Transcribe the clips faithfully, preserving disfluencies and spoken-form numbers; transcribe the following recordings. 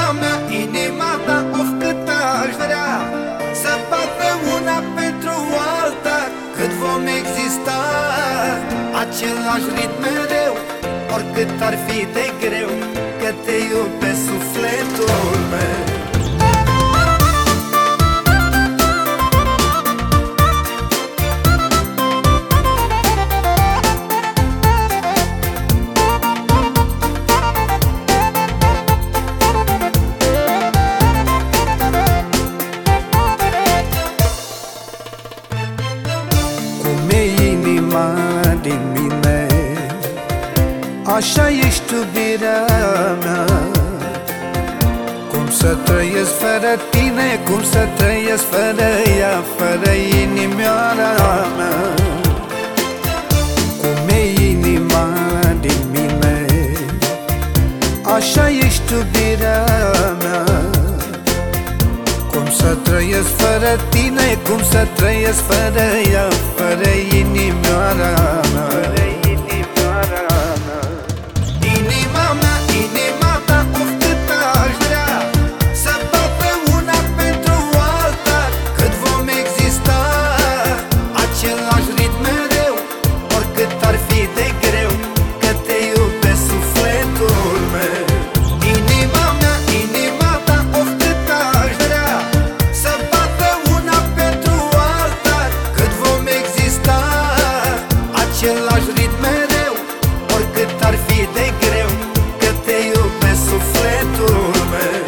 Inima mea, inima ta, of cât aș vrea să bată una pentru alta, cât vom exista același ritm mereu, oricât ar fi de greu, că te iubesc sufletul meu. Din mine, așa ești iubirea mea. Cum să trăiesc fără tine, cum să trăiesc fără ea, fără inimioara mea. Cum e inima din mine, așa ești iubirea mea. Cum să trăiesc fără tine, cum să trăiesc fără ea, fără inimioara mea. Inima mea, inima ta, of cât aș vrea să bată una pentru alta, cât vom exista același ritm mereu, oricât ar fi de greu, că te iubesc sufletul meu. Inima mea, inima ta, of cât aș vrea să bată una pentru alta, cât vom exista același ritm mereu, oricât ar fi de greu, că te iubesc sufletul meu.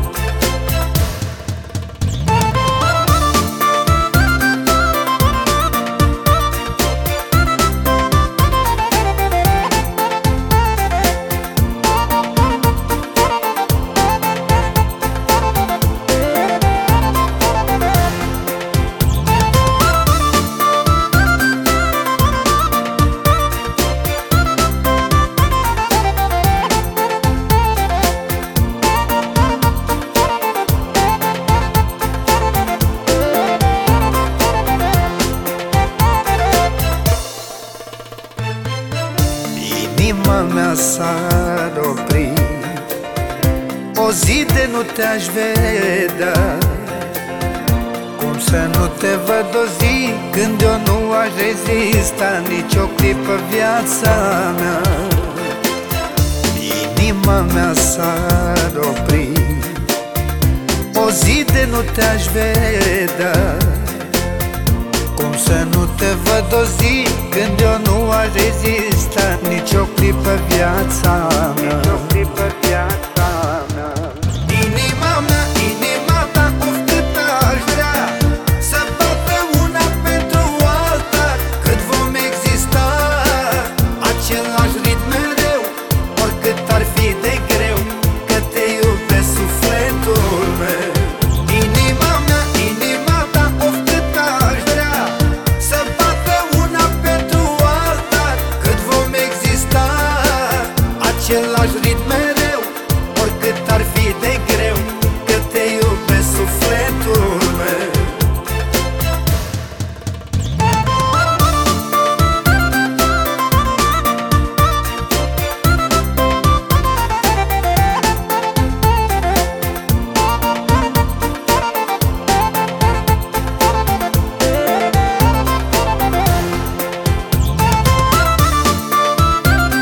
Inima mea s-ar opri o zi de nu te-aș vedea. Cum să nu te văd o zi când eu nu aș rezista nici o clipă viața mea. Inima mea s-ar opri o zi de nu te-aș vedea. Cum să nu te văd o zi când eu nu aș rezista nici o clipă viața mea. Inima mea, inima ta, of cât aș vrea să bată una pentru alta, cât vom exista același ritm mereu, oricât ar fi de greu, că te iubesc sufletul meu. Inima mea, inima ta, of cât aș vrea să bată una pentru alta, cât vom exista același ritm